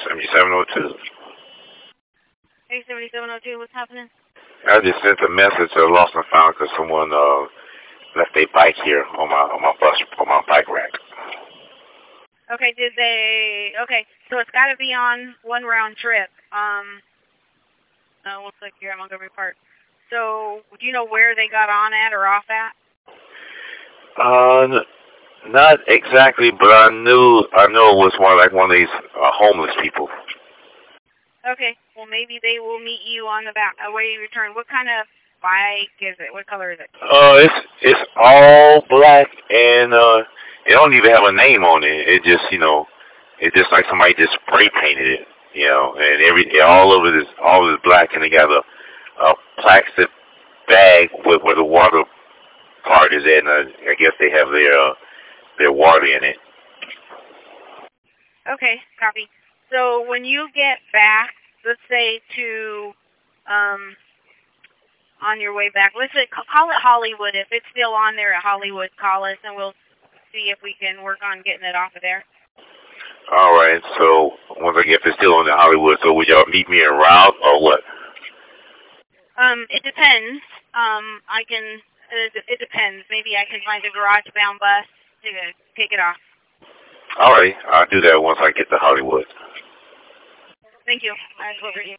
7702. Hey, 7702, what's happening? I just sent a message to Lost and Found because someone left their bike here on my bike rack. Okay, okay, so it's got to be on one round trip. Looks like you're at Montgomery Park. So, do you know where they got on at or off at? Not exactly, but I know it was one of these homeless people. Okay, well maybe they will meet you on the way you return. What kind of bike is it? What color is it? It's all black and it don't even have a name on it. It just it's just like somebody just spray painted it, and all of it is black, and they got a plastic bag where the water part is in. I guess they have their water in it. Okay, copy. So when you get back, let's say to on your way back, let's say call it Hollywood. If it's still on there at Hollywood, call us and we'll see if we can work on getting it off of there. All right. So once I get if it's still on the Hollywood, so would y'all meet me en route or what? It depends. It depends. Maybe I can find a garage-bound bus to take it off. All right. I'll do that once I get to Hollywood. Thank you. I will